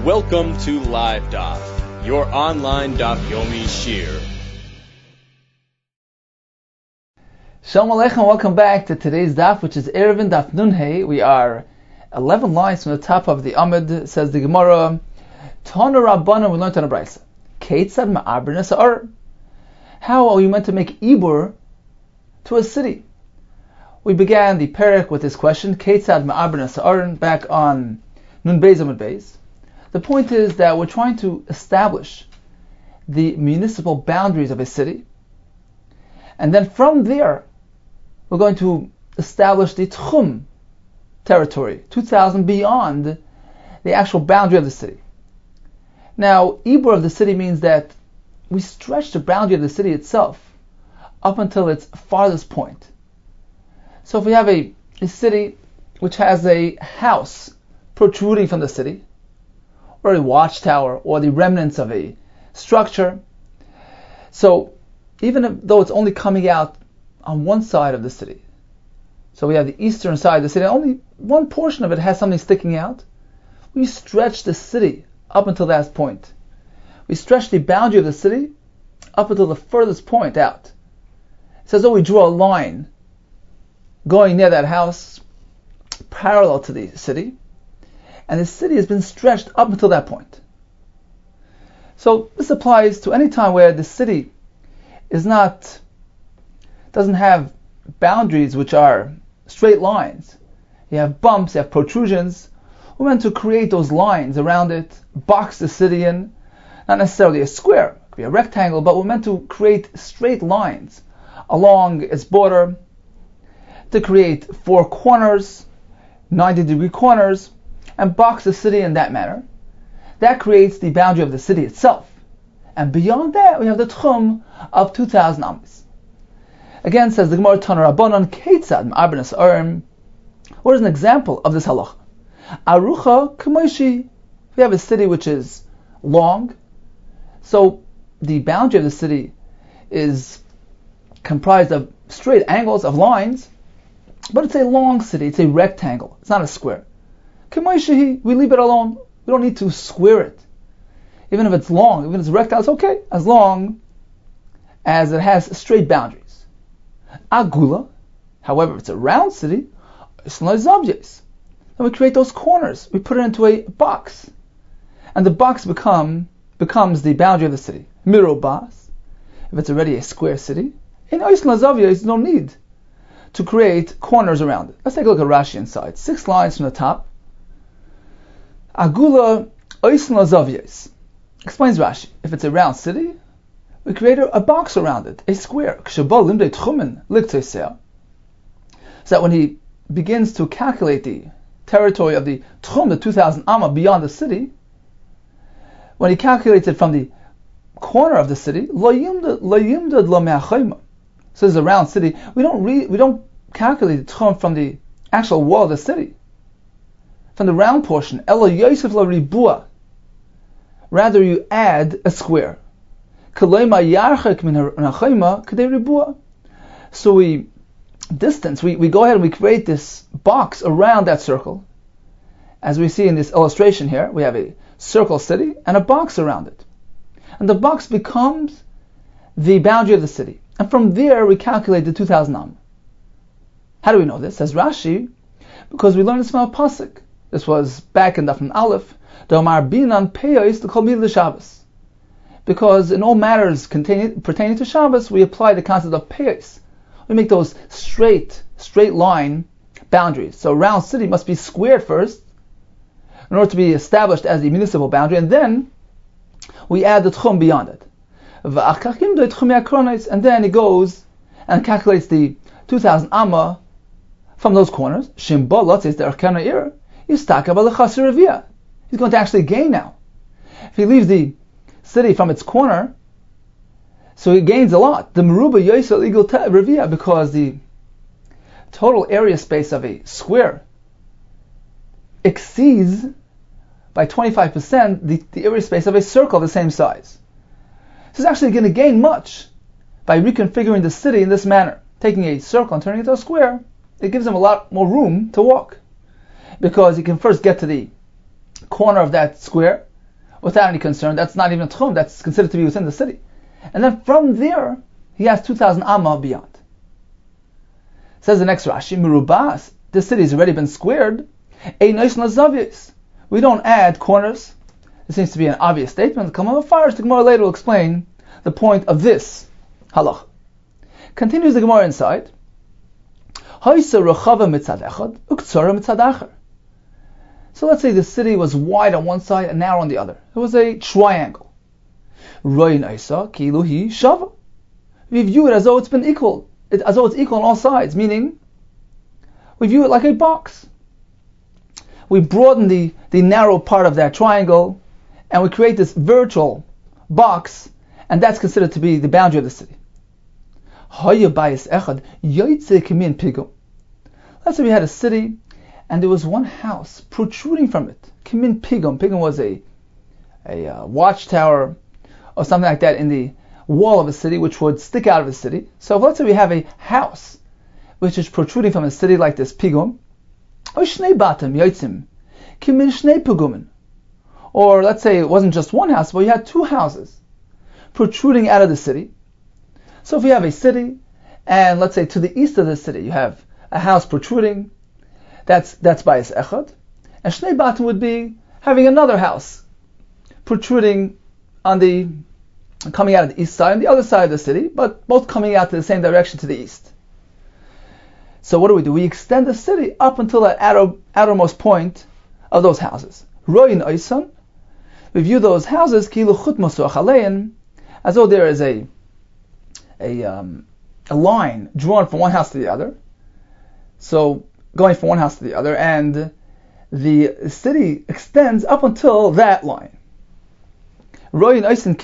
Welcome to Live Daf, your online Daf Yomi Shir. Shalom Aleichem, welcome back to today's Daf, which is Erevin Daf Nunhei. We are 11 lines from the top of the Amud, says the Gemara. Tana Rabbanan, we learned on a brayso. Keitzad ma'aber nesa'ar. How are we meant to make Ibur to a city? We began the perek with this question, Keitzad ma'aber nesa'ar, back on Nun Beis Amud Beis. The point is that we're trying to establish the municipal boundaries of a city, and then from there we're going to establish the Tchum territory, 2,000 beyond the actual boundary of the city. Now, Ibur of the city means that we stretch the boundary of the city itself up until its farthest point. So if we have a city which has a house protruding from the city, or a watchtower, or the remnants of a structure, so even though it's only coming out on one side of the city, so we have the eastern side of the city, only one portion of it has something sticking out, we stretch the city up until that point. We stretch the boundary of the city up until the furthest point out. It's as though we draw a line going near that house parallel to the city, and the city has been stretched up until that point. So this applies to any time where the city doesn't have boundaries which are straight lines. You have bumps, you have protrusions. We're meant to create those lines around it, box the city in, not necessarily a square, it could be a rectangle, but we're meant to create straight lines along its border to create four corners, 90-degree corners, and box the city in that manner. That creates the boundary of the city itself. And beyond that, we have the Tchum of 2,000 amas. Again, says the Gemara, Tana Rabbanan, Keitzad ma'aber nesa'ar. What is an example of this halacha? Arucha k'moishi. We have a city which is long, so the boundary of the city is comprised of straight angles, of lines, but it's a long city, it's a rectangle, it's not a square. K'moishi, we leave it alone. We don't need to square it. Even if it's long, even if it's rectangle, it's okay, as long as it has straight boundaries. Agula, however, if it's a round city, then we create those corners. We put it into a box, and the box becomes the boundary of the city. Mirobas, if it's already a square city, in there's no need to create corners around it. Let's take a look at Rashi inside. 6 lines from the top. Agula oisn lazavyos. Explains Rashi. If it's a round city, we create a box around it, a square. So that when he begins to calculate the territory of the Tchum, the 2,000 amma beyond the city, when he calculates it from the corner of the city, so it's a round city, we don't calculate the Tchum from the actual wall of the city, from the round portion. Rather, you add a square. So we go ahead and we create this box around that circle. As we see in this illustration here, we have a circle city and a box around it. And the box becomes the boundary of the city. And from there we calculate the 2,000 am. How do we know this? Says Rashi, because we learned this from a pasuk. This was back in Daf Aleph. Because in all matters pertaining to Shabbos, we apply the concept of peyos. We make those straight line boundaries. So a round city must be squared first in order to be established as the municipal boundary, and then we add the Tchum beyond it. And then he goes and calculates the 2,000 amma from those corners. He's going to actually gain now. If he leaves the city from its corner, so he gains a lot. The Meruba Yosel Eagle Revia, because the total area space of a square exceeds by 25% the area space of a circle of the same size. So he's actually going to gain much by reconfiguring the city in this manner. Taking a circle and turning it into a square, it gives him a lot more room to walk, because he can first get to the corner of that square, without any concern. That's not even a tchum, that's considered to be within the city. And then from there, he has 2,000 amma beyond. Says the next Rashi, Mirubas, this city has already been squared. We don't add corners. It seems to be an obvious statement. The Gemara later will explain the point of this halach. Continues the Gemara inside. So let's say the city was wide on one side and narrow on the other. It was a triangle. We view it as though it's been equal, as though it's equal on all sides, meaning we view it like a box. We broaden the narrow part of that triangle and we create this virtual box, and that's considered to be the boundary of the city. Let's say we had a city and there was one house protruding from it. Kimin pigum. Pigum was a watchtower or something like that in the wall of a city which would stick out of the city. So let's say we have a house which is protruding from a city like this pigum. Or let's say it wasn't just one house, but you had two houses protruding out of the city. So if you have a city, and let's say to the east of the city you have a house protruding, that's bayis echad, and shnei batim would be having another house protruding coming out of the east side and the other side of the city, but both coming out to the same direction to the east. So what do? We extend the city up until that outermost point of those houses. Royin oisan, we view those houses kilu chut masuach alein, as though there is a line drawn from one house to the other. So going from one house to the other, and the city extends up until that line. So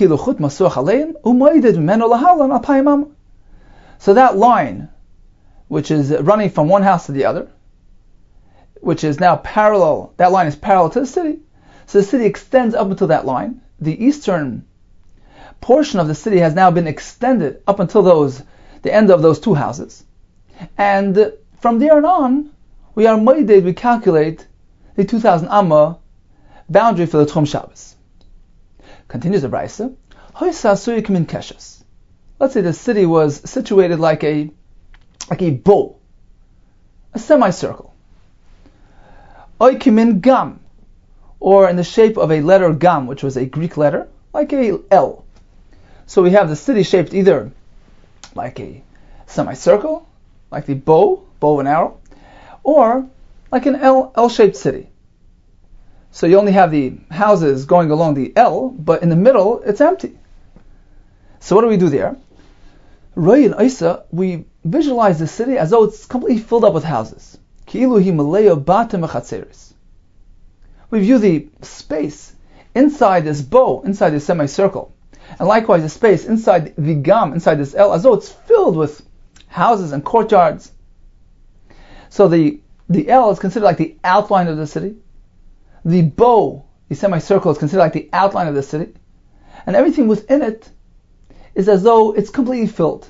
that line, which is running from one house to the other, which is now parallel, that line is parallel to the city. So the city extends up until that line. The eastern portion of the city has now been extended up until the end of those two houses. And from there on, we calculate the 2,000 amma boundary for the Tchum Shabbos. Continues the Brisa. Let's say the city was situated like a bowl, a semicircle. Oikimin gam, or in the shape of a letter gam, which was a Greek letter, like a L. So we have the city shaped either like a semicircle, like the bow and arrow, or like an L-shaped city. So you only have the houses going along the L, but in the middle it's empty. So what do we do there? Roy and Isa, we visualize the city as though it's completely filled up with houses. We view the space inside this bow, inside this semicircle, and likewise the space inside the gam, inside this L, as though it's filled with houses and courtyards. So the L is considered like the outline of the city. The bow, the semicircle, is considered like the outline of the city. And everything within it is as though it's completely filled.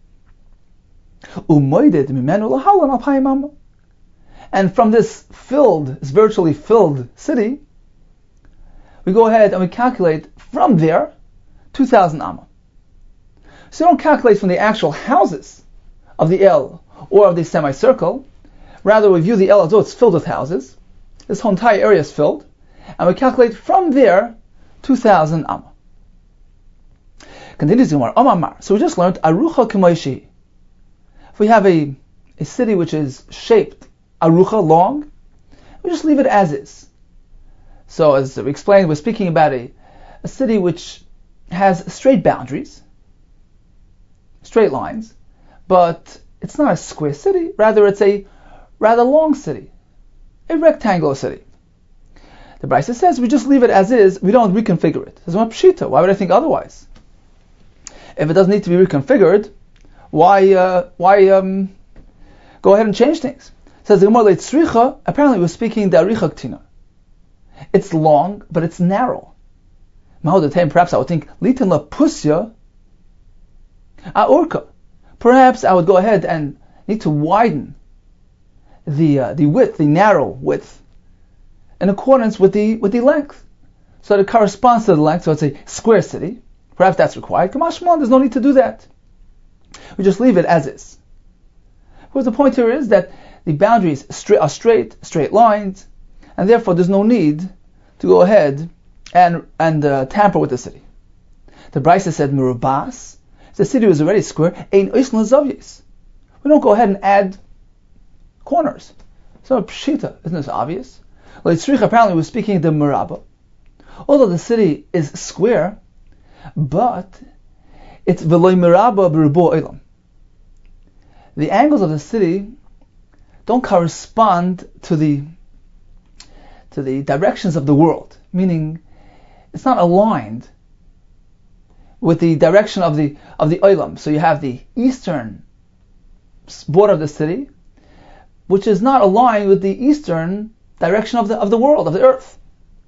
And from this virtually filled city, we go ahead and we calculate from there 2,000 amma. So you don't calculate from the actual houses of the L or of the semicircle. Rather, we view the L as though it's filled with houses. This whole entire area is filled. And we calculate from there 2,000 amma. Continues the Gemara. So we just learned Arucha K'moishi. If we have a city which is shaped Arucha, long, we just leave it as is. So as we explained, we're speaking about a city which has straight boundaries, straight lines, but it's not a square city, rather it's a rather long city, a rectangular city. The Brisa says we just leave it as is, we don't reconfigure it. There's one pshita, why would I think otherwise? If it doesn't need to be reconfigured, why go ahead and change things? Says the Gemara Leitzricha, apparently we're speaking the Aricha Ktina. It's long, but it's narrow. Perhaps I would think Litin La Pusya Aorka. Perhaps I would go ahead and need to widen the width, the narrow width, in accordance with the length. so that it corresponds to the length, so it's a square city. Perhaps that's required. Kamash Malon, there's no need to do that. We just leave it as is. Because the point here is that the boundaries are straight lines, and therefore there's no need to go ahead and tamper with the city. The Brisa said, Merubas, the city was already square, Ein Oislan Zavyes. We don't go ahead and add corners. So Pshita, isn't this obvious? Well, Yitzrich apparently was speaking the Merabah. Although the city is square, but it's Veloy Merabah B'Rubo Olam. The angles of the city don't correspond to the directions of the world, meaning it's not aligned with the direction of the Olam. So you have the eastern border of the city, which is not aligned with the eastern direction of the world, of the earth.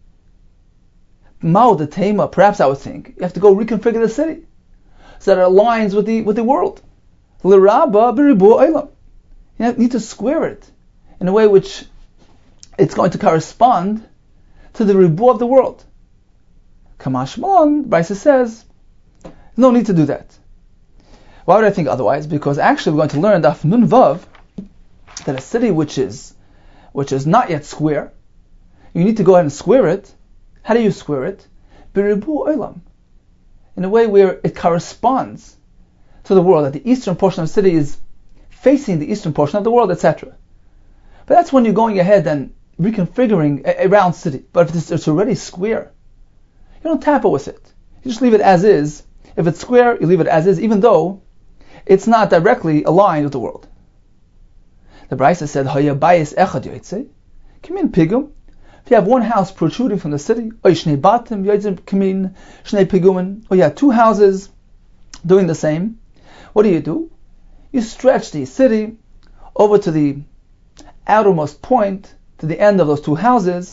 Mao the Tema, perhaps I would think, you have to go reconfigure the city so that it aligns with the world. L'raba b'ribu olam. You need to square it in a way which it's going to correspond to the ribu of the world. Kamash Malon, Brisa says, no need to do that. Why would I think otherwise? Because actually we're going to learn Daf Nun Vav that a city which is not yet square, you need to go ahead and square it. How do you square it? B'ribu olam. In a way where it corresponds to the world, that the eastern portion of the city is facing the eastern portion of the world, etc. But that's when you're going ahead and reconfiguring a round city. But if it's already square, you don't tamper with it. You just leave it as is. If it's square, you leave it as is, even though it's not directly aligned with the world. The Brisa said, Haya bayis echad yoytze, kimin pigum. If you have one house protruding from the city, or shnei batim yoytzim kimin shnei pigumin, or you have two houses doing the same, what do? You stretch the city over to the outermost point, to the end of those two houses,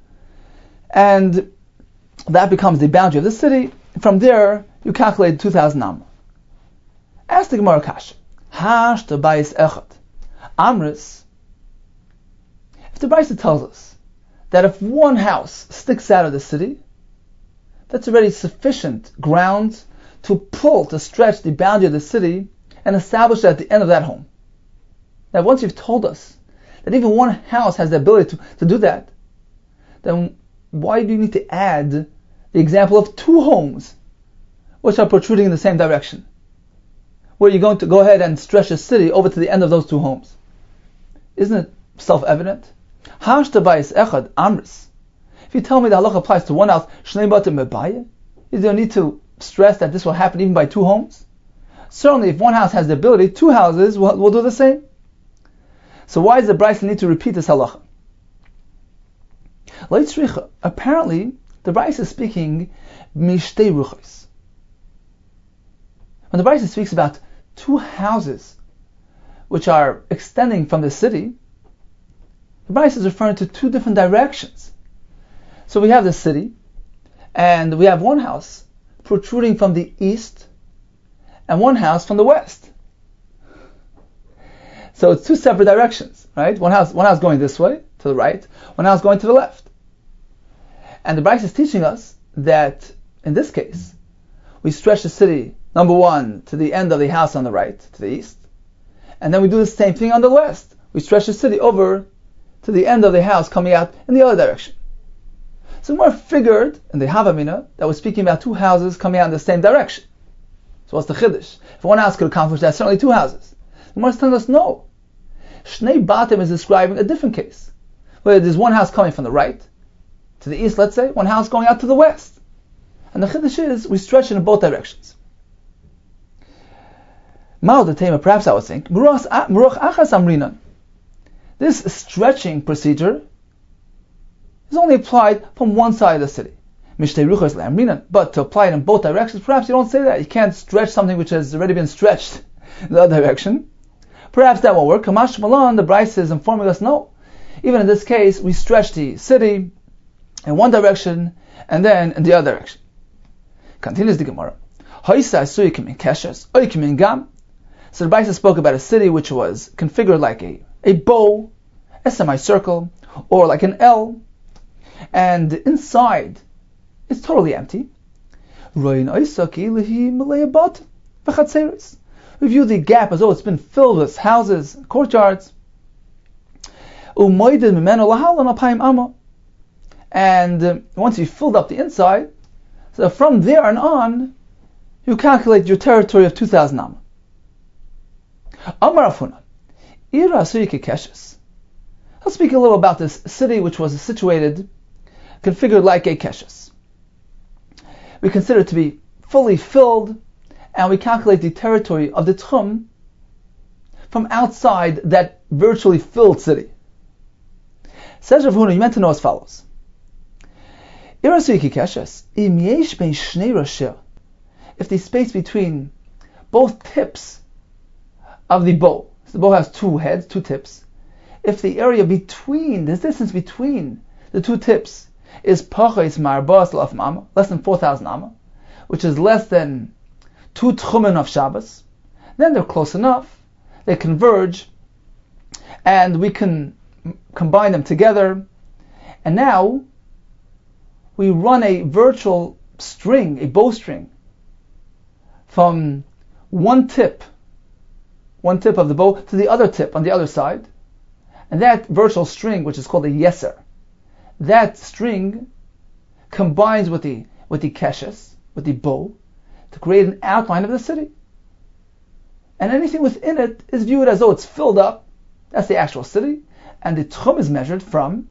and that becomes the boundary of the city. From there, you calculate 2,000 amma. Ask the Gemara Kasha. Hash the bayis echad. Amris. If the Brisa tells us that if one house sticks out of the city, that's already sufficient grounds to stretch the boundary of the city and establish it at the end of that home. Now, once you've told us that even one house has the ability to do that, then why do you need to add the example of two homes which are protruding in the same direction, where you're going to go ahead and stretch a city over to the end of those two homes? Isn't it self-evident? Hash bayis echad amris. If you tell me the halacha applies to one house, shnei batim mebayeh, is there a need to stress that this will happen even by two homes? Certainly, if one house has the ability, two houses will do the same. So why does the Brisa need to repeat this halacha? Apparently, the Brisa is speaking mishtei ruchos. When the Brisa speaks about two houses which are extending from the city, the Brisa is referring to two different directions. So we have the city, and we have one house protruding from the east, and one house from the west. So it's two separate directions, right? One house going this way, to the right, one house going to the left. And the Brisa is teaching us that, in this case, we stretch the city, number one, to the end of the house on the right, to the east, and then we do the same thing on the west. We stretch the city over to the end of the house coming out in the other direction. So Gemara figured in the Havamina that we're speaking about two houses coming out in the same direction. So what's the chiddush? If one house could accomplish that, certainly two houses. Gemara is telling us no. Shnei batim is describing a different case, where there's one house coming from the right to the east, let's say, one house going out to the west. And the chiddush is we stretch it in both directions. Ma'al the tema, perhaps I would think, Muruch achas amrinan. This stretching procedure is only applied from one side of the city. But to apply it in both directions, perhaps you don't say that. You can't stretch something which has already been stretched in the other direction. Perhaps that won't work. Kamash Malon, the Brisa is informing us, no. Even in this case, we stretch the city in one direction and then in the other direction. Continues the Gemara. So the Brisa spoke about a city which was configured like a bow, a semicircle, or like an L, and inside is totally empty. We view the gap as though it's been filled with houses, courtyards. And once you filled up the inside, so from there and on, you calculate your territory of 2,000 amma. Amar Afuna, Ira Asuyike Keshes. Let's speak a little about this city which was situated, configured like a Keshes. We consider it to be fully filled, and we calculate the territory of the Tchum from outside that virtually filled city. Says Rav Huna, you meant to know as follows. If the space between both tips of the bow, so the bow has two heads, two tips, if the area between, this distance between the two tips is less than 4,000 amma, which is less than 2 tchumen of Shabbos, then they're close enough, they converge, and we can combine them together, and now we run a virtual string, a bowstring, from one tip of the bow to the other tip on the other side, and that virtual string, which is called a yeser, that string combines with the keshes, with the bow, to create an outline of the city. And anything within it is viewed as though it's filled up. That's the actual city. And the tchum is measured from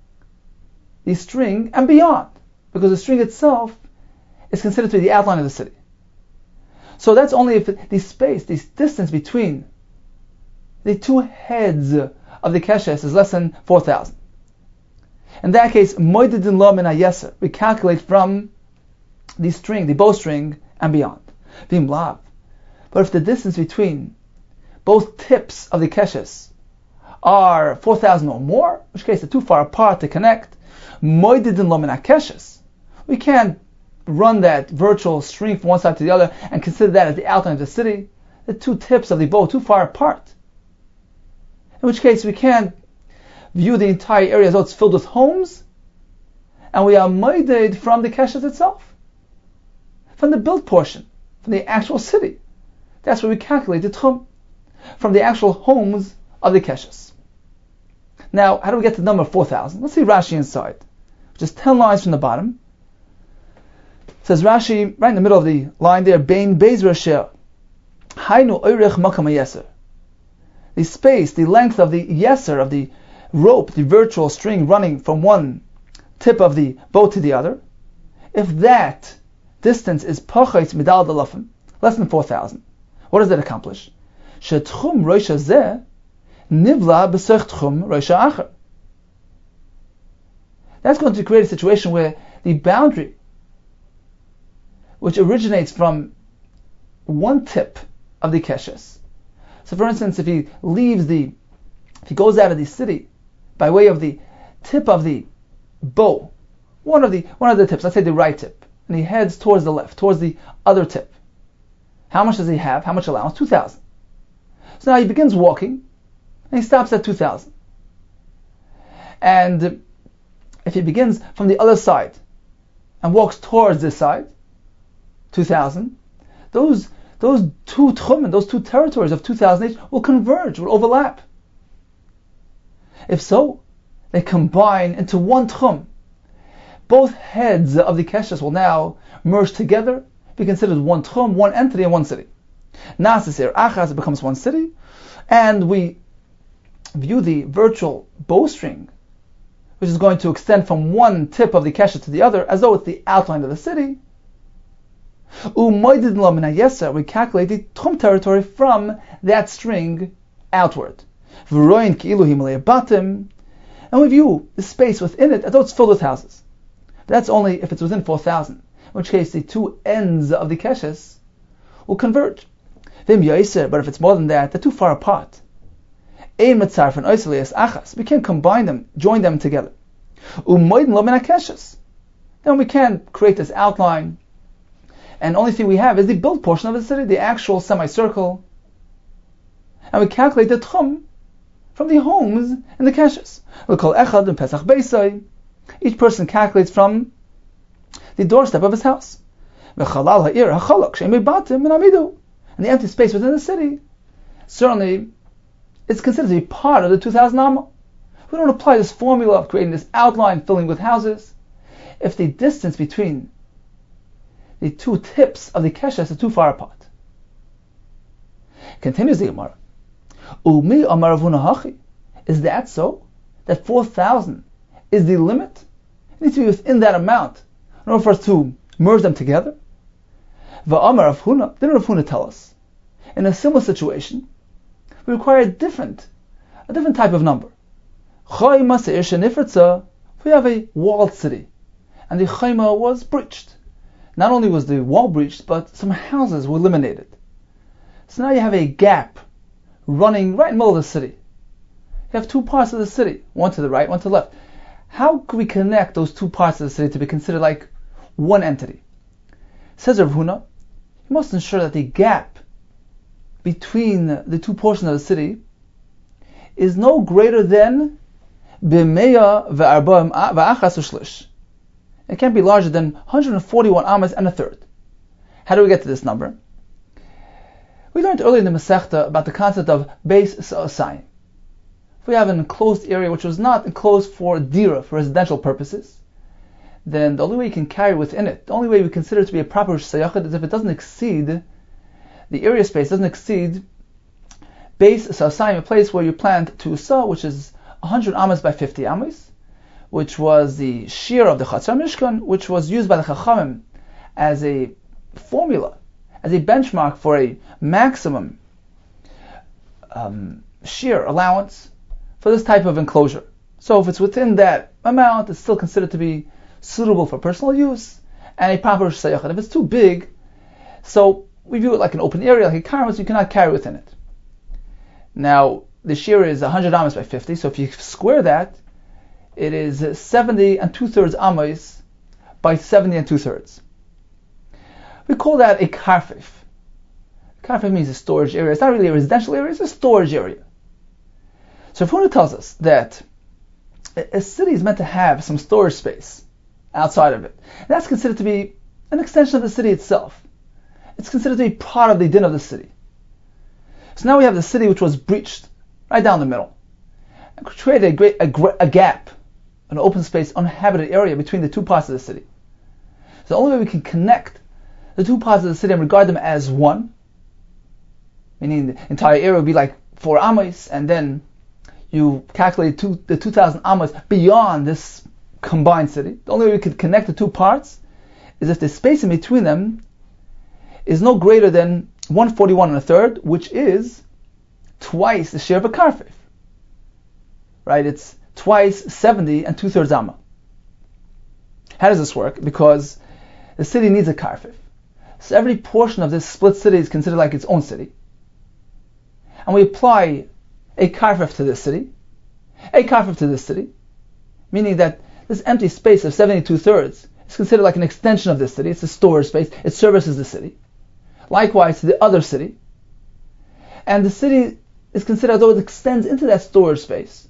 the string and beyond, because the string itself is considered to be the outline of the city. So that's only if the space, the distance between the two heads of the keshes is less than 4,000. In that case, moidedin lo min hayeser, we calculate from the string, the bowstring, and beyond. Vim lav. But if the distance between both tips of the keshes are 4,000 or more, in which case they're too far apart to connect, moidedin lo min hakeshes, we can't run that virtual string from one side to the other and consider that as the outline of the city. The two tips of the bow too far apart. In which case we can't view the entire area as though it's filled with homes, and we are moided from the keshes itself, from the built portion, from the actual city. That's where we calculate the tchum, from the actual homes of the keshes. Now, how do we get to the number 4,000? Let's see Rashi inside, which is 10 lines from the bottom. It says Rashi, right in the middle of the line there, Bein Beis Rasher, Hainu Oirech Makam HaYeser. The space, the length of the yeser, of the rope, the virtual string running from one tip of the bow to the other, if that distance is pachais midal dalafim, less than 4,000, what does that accomplish? Shetchum roisha zeh nivla b'sech tchum roisha acher. That's going to create a situation where the boundary, which originates from one tip of the keshes. So, for instance, if he goes out of the city by way of the tip of the bow, one of the tips, let's say the right tip, and he heads towards the left, towards the other tip. How much does he have? How much allowance? 2,000. So now he begins walking, and he stops at 2,000. And if he begins from the other side and walks towards this side, 2,000, those two tchumen, those two territories of 2,000 each will converge, will overlap. If so, they combine into one tchum. Both heads of the keshes will now merge together, be considered one tchum, one entity, and one city. Nasisir achas, it becomes one city, and we view the virtual bowstring, which is going to extend from one tip of the keshes to the other, as though it's the outline of the city. We calculate the tchum territory from that string outward. And we view the space within it as though it's filled with houses. That's only if it's within 4,000, in which case the two ends of the keshes will converge. But if it's more than that, they're too far apart. We can't combine them, join them together. Then we can't create this outline, and the only thing we have is the built portion of the city, the actual semicircle. And we calculate the tchum from the homes and the keshes. We'll call echad and pesach beisai. Each person calculates from the doorstep of his house. And the empty space within the city, certainly, it's considered to be part of the 2,000 amma. We don't apply this formula of creating this outline filling with houses if the distance between the two tips of the keshes are too far apart. Continues the Gemara. Umi amar Rav Huna hachi. Is that so? That 4,000 is the limit? It needs to be within that amount in order for us to merge them together. Va'amar Rav Huna. Didn't Rav Huna tell us? In a similar situation, we require a different type of number. We have a walled city, and the chayma was breached. Not only was the wall breached, but some houses were eliminated. So now you have a gap running right in the middle of the city. You have two parts of the city, one to the right, one to the left. How can we connect those two parts of the city to be considered like one entity? Says Rav Huna, you must ensure that the gap between the two portions of the city is no greater than b'meya v'achas u'shlish. It can't be larger than 141 amas and a third. How do we get to this number? We learned earlier in the Masechta about the concept of beis sa'asayim. If we have an enclosed area which was not enclosed for dira, for residential purposes, then the only way you can carry within it, the only way we consider it to be a proper sayachid is if it doesn't exceed, the area space doesn't exceed beis sa'asayim, a place where you plant two sa, which is 100 amas by 50 amas, which was the shear of the Chatzar Mishkan, which was used by the Chachamim as a formula, as a benchmark for a maximum shear allowance for this type of enclosure. So if it's within that amount, it's still considered to be suitable for personal use and a proper sayachad. If it's too big, so we view it like an open area, like a karmas, you cannot carry within it. Now, the shear is 100 amas by 50, so if you square that, it is 70 and 2/3 amas by 70 and 2/3. We call that a karfif. Karfif means a storage area. It's not really a residential area, it's a storage area. So Rav Huna tells us that a city is meant to have some storage space outside of it. And that's considered to be an extension of the city itself. It's considered to be part of the din of the city. So now we have the city which was breached right down the middle, and created a gap, an open space, uninhabited area between the two parts of the city. So the only way we can connect the two parts of the city and regard them as one, meaning the entire area would be like 4 amas, and then you calculate the 2,000 amas beyond this combined city. The only way we could connect the two parts is if the space in between them is no greater than 141 and a third, which is twice the share of a karfif. Right? It's twice 70 and 2/3 amma. How does this work? Because the city needs a karfif. So every portion of this split city is considered like its own city. And we apply a karfif to this city, a karfif to this city, meaning that this empty space of 72/3 is considered like an extension of this city. It's a storage space. It services the city. Likewise to the other city. And the city is considered as though it extends into that storage space.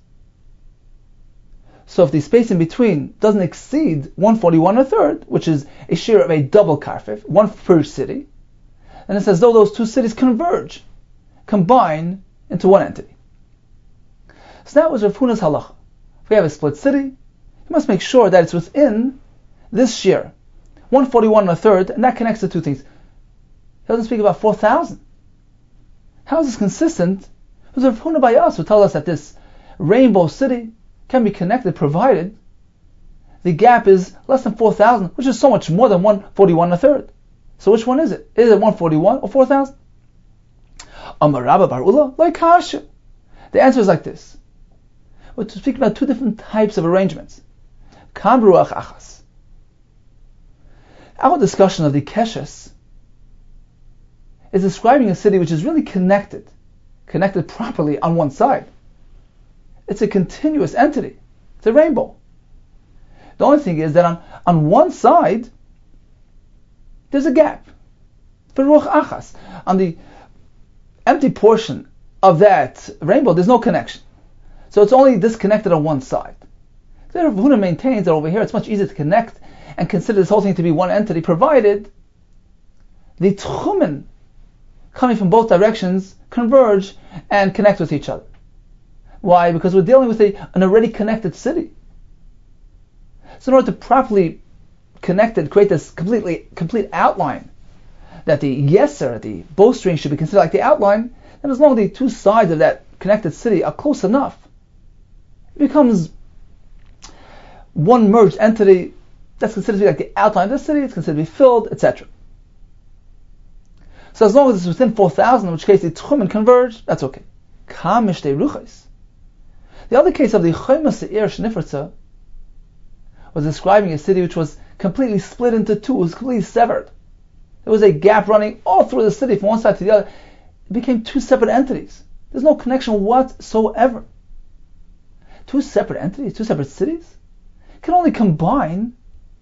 So if the space in between doesn't exceed 141 and a third, which is a share of a double karfif, one per city, then it's as though those two cities converge, combine into one entity. So that was Rav Huna's halacha. If we have a split city, you must make sure that it's within this share, 141 and a third, and that connects the two things. He doesn't speak about 4,000. How is this consistent with Rav Huna by us, who tell us that this rainbow city can be connected provided the gap is less than 4,000, which is so much more than 141 and a third. So which one is it? Is it 141 or 4,000? Amar Rabba bar Ula, like Kasha. The answer is like this. We're speaking about two different types of arrangements. Kam ruach achas. Our discussion of the keshes is describing a city which is really connected properly on one side. It's a continuous entity. It's a rainbow. The only thing is that on one side, there's a gap. For ruach achas. On the empty portion of that rainbow, there's no connection. So it's only disconnected on one side. The Rav Huna maintains that over here it's much easier to connect and consider this whole thing to be one entity, provided the tchumen coming from both directions converge and connect with each other. Why? Because we're dealing with an already connected city. So in order to properly connect it, create this complete outline, that the yeser, the bowstring, should be considered like the outline, then as long as the two sides of that connected city are close enough, it becomes one merged entity that's considered to be like the outline of the city, it's considered to be filled, etc. So as long as it's within 4,000, in which case the tchumen converge, that's okay. The other case of the Choyma Se'ir Shnifritza was describing a city which was completely split into two, it was completely severed. There was a gap running all through the city from one side to the other. It became two separate entities. There's no connection whatsoever. Two separate entities, two separate cities, can only combine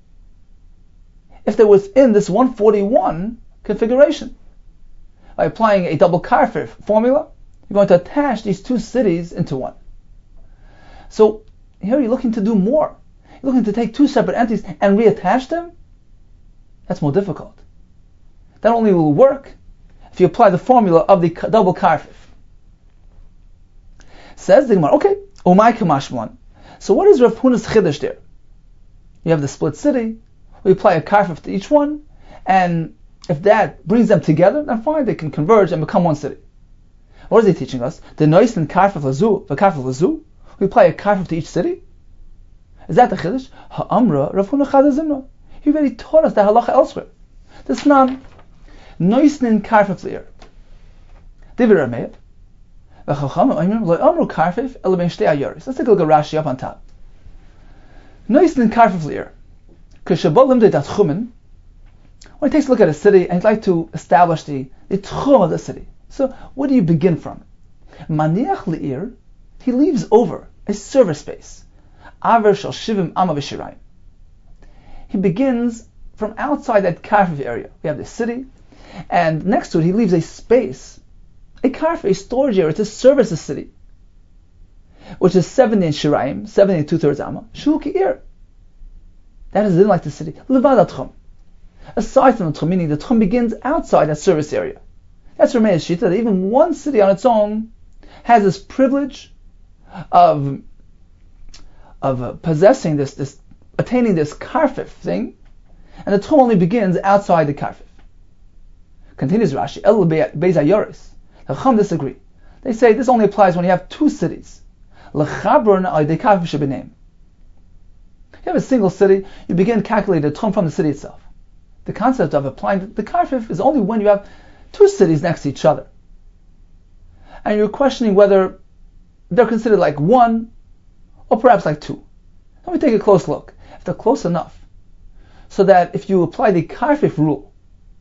if they're within this 141 configuration. By applying a double Karfif formula, you're going to attach these two cities into one. So here you're looking to do more. You're looking to take two separate entities and reattach them? That's more difficult. That only will work if you apply the formula of the double Karfif. Says the Gemara, okay, Umay Kamashmlan. So what is Rav Huna's Chiddush there? You have the split city, we apply a Karfif to each one, and if that brings them together, then fine, they can converge and become one city. What is he teaching us? The Nois and Karfif Lazu, the Karfif Lazu, we apply a Karfif to each city? Is that the Chiddush? Ha'amra Rav Huna Chadazimna. He already taught us the halacha elsewhere. This nan, Noisnin Karfif Leir. Divir Rameyev. V'chacham lo amru Karfif ela ben shtei ayoris. Let's take a look at Rashi up on top. Noisnin Karfif Leir. Kishabol limdei dat chumen. When he takes a look at a city and he'd like to establish the tchum of the city. So where do you begin from? Maniach Leir, he leaves over a service space. Aver shel shivim ama v'shirayim. He begins from outside that Karfif area. We have the city, and next to it he leaves a space, a Karfif, a storage area to service the city, which is 70 in shirayim, 70 and 2/3 ama. Shul ki'ir. That is like the city. Levad tchum. Aside from the tchum, meaning the tchum begins outside that service area. That's Rameya's shita, that even one city on its own has this privilege of possessing this, attaining this Karfif thing, and the tchum only begins outside the Karfif. Continues Rashi, El Beis Ayoris. The Chum disagree. They say this only applies when you have two cities. L'chabron al yedei Karfif shebeneim. You have a single city, you begin calculating the tchum from the city itself. The concept of applying the Karfif is only when you have two cities next to each other. And you're questioning whether they're considered like one, or perhaps like two. Let me take a close look. If they're close enough, so that if you apply the Karfif rule,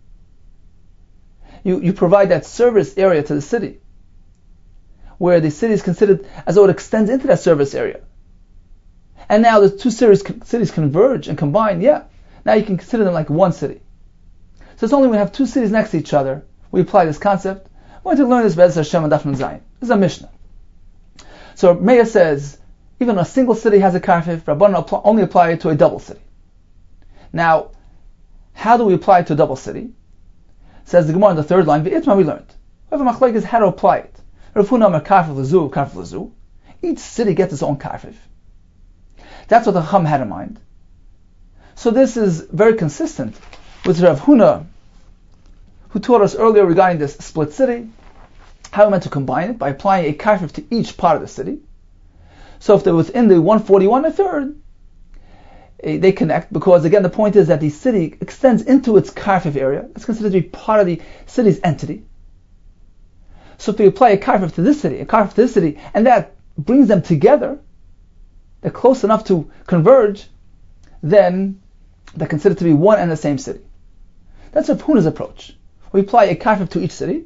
you provide that service area to the city, where the city is considered as though it extends into that service area. And now the two cities converge and combine, now you can consider them like one city. So it's only when we have two cities next to each other, we apply this concept. We're going to learn this Be'ez Hashem and Daf Nun Zayin. This is a Mishnah. So Meir says, even a single city has a Karfif, Rabbanan only apply it to a double city. Now, how do we apply it to a double city? Says the Gemara in the third line, V'itma we learned. We have a machlokes is how to apply it. Rav Huna Amar Karfif Lazu, Karfif Lazu. Each city gets its own Karfif. That's what the Chum had in mind. So this is very consistent with Rav Huna, who taught us earlier regarding this split city, how we meant to combine it by applying a Karfif to each part of the city. So if they're within the 141 a third, they connect, because again the point is that the city extends into its Karfif area. It's considered to be part of the city's entity. So if we apply a Karfif to this city, a Karfif to this city, and that brings them together, they're close enough to converge, then they're considered to be one and the same city. That's Rav Huna's approach. We apply a Karfif to each city.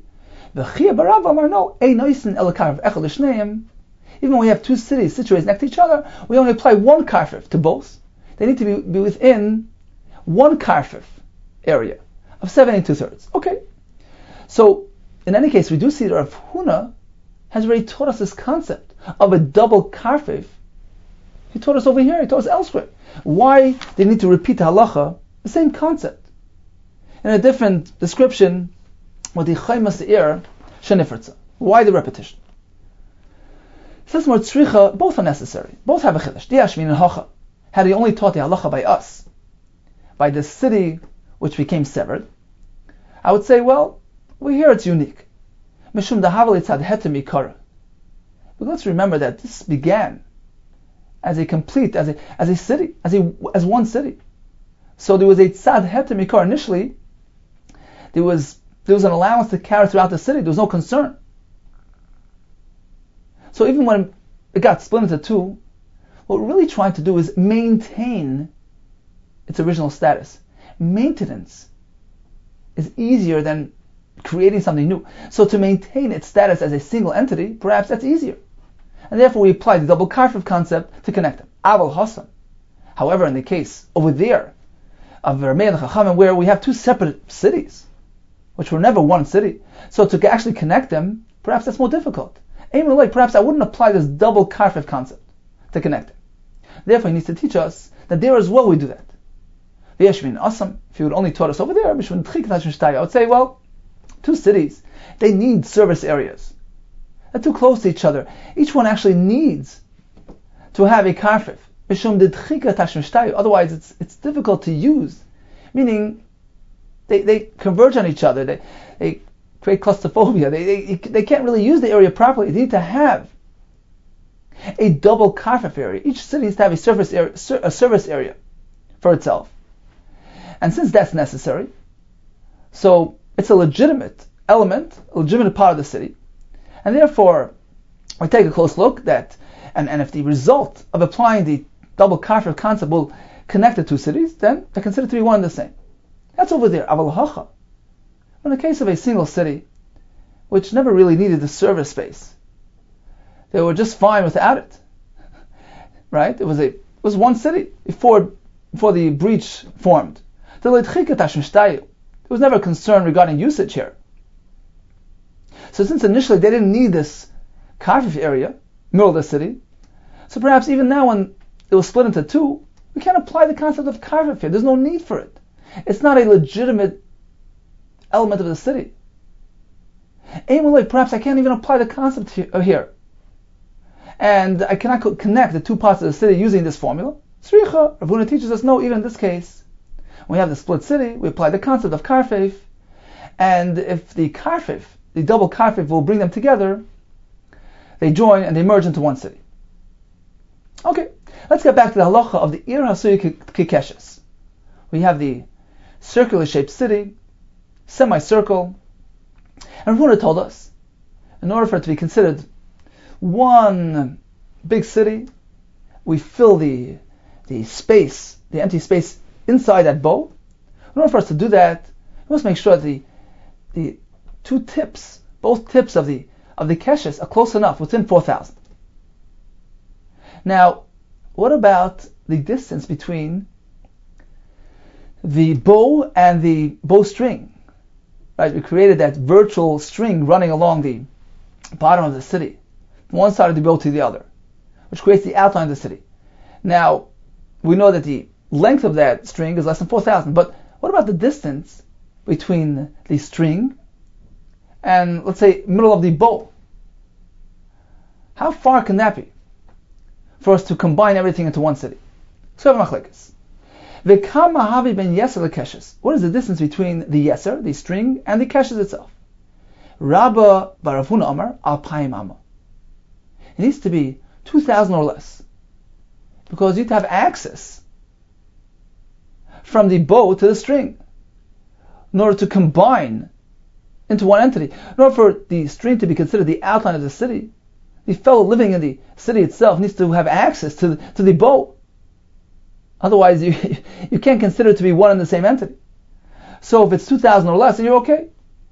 Even when we have two cities situated next to each other, we only apply one Karfif to both. They need to be within one Karfif area of 7 and 2/3. Okay. So, in any case, we do see that Rav Huna has already taught us this concept of a double Karfif He taught us over here, he taught us elsewhere. Why they need to repeat the halacha? The same concept. In a different description, with the chaymas se'ir shenifritza. Why the repetition? Says more tzricha, both are necessary. Both have a chiddush. Diashmin and hacha. Had he only taught the halacha by us, by the city which became severed, I would say, well, over here it's unique. Mishum dahavel itzad hetem ikara. But let's remember that this began as a complete, as a city, as one city. So there was a tzad hetem ikara. Initially, there was an allowance to carry throughout the city. There was no concern. So even when it got split into two, what we're really trying to do is maintain its original status. Maintenance is easier than creating something new. So to maintain its status as a single entity, perhaps that's easier. And therefore we apply the double karfif concept to connect them. Aval Hasan. However, in the case over there of Rameh and Chachamim, where we have two separate cities, which were never one city, so to actually connect them, perhaps that's more difficult. Perhaps I wouldn't apply this double karfif concept to connect them. Therefore, he needs to teach us that there as well we do that. If he would only taught us over there, I would say, well, two cities, they need service areas. They're too close to each other. Each one actually needs to have a karfif. Otherwise, it's difficult to use. Meaning, they converge on each other. They create claustrophobia. They can't really use the area properly. They need to have a double karfif area. Each city needs to have a service area for itself. And since that's necessary, so it's a legitimate element, a legitimate part of the city, and therefore we take a close look that, and if the result of applying the double karfif concept will connect the two cities, then they're considered to be one and the same. That's over there. Aval hacha. In the case of a single city, which never really needed the service space, they were just fine without it. Right? It was one city before the breach formed. There was never concern regarding usage here. So since initially they didn't need this karfif area, middle of the city, so perhaps even now when it was split into two, we can't apply the concept of karfif here. There's no need for it. It's not a legitimate element of the city. Perhaps I can't even apply the concept here. And I cannot connect the two parts of the city using this formula. Sricha, Rav Huna teaches us, no, even in this case, when we have the split city, we apply the concept of karfif, and if the karfif, the double karfif will bring them together, they join and they merge into one city. Okay, let's get back to the halacha of the Ir Hasui Kikeshes. We have the circular shaped city, semicircle, and Rav Huna told us, in order for it to be considered one big city, we fill the space, the empty space inside that bow. In order for us to do that, we must make sure that the two tips, both tips of the keshes are close enough, within 4,000. Now, what about the distance between the bow and the bowstring? Right, we created that virtual string running along the bottom of the city, from one side of the bow to the other, which creates the outline of the city. Now, we know that the length of that string is less than 4,000, but what about the distance between the string and, let's say, middle of the bow? How far can that be for us to combine everything into one city? So we have machlekes. V'kama havi ben yeser lekeshes. What is the distance between the yeser, the string, and the keshes itself? Rabba bar Rav Huna Amar alpayim amma. It needs to be 2,000 or less, because you need to have access from the bow to the string in order to combine into one entity. In order for the string to be considered the outline of the city, the fellow living in the city itself needs to have access to the bow. Otherwise, you can't consider it to be one and the same entity. So if it's 2,000 or less, then you're okay.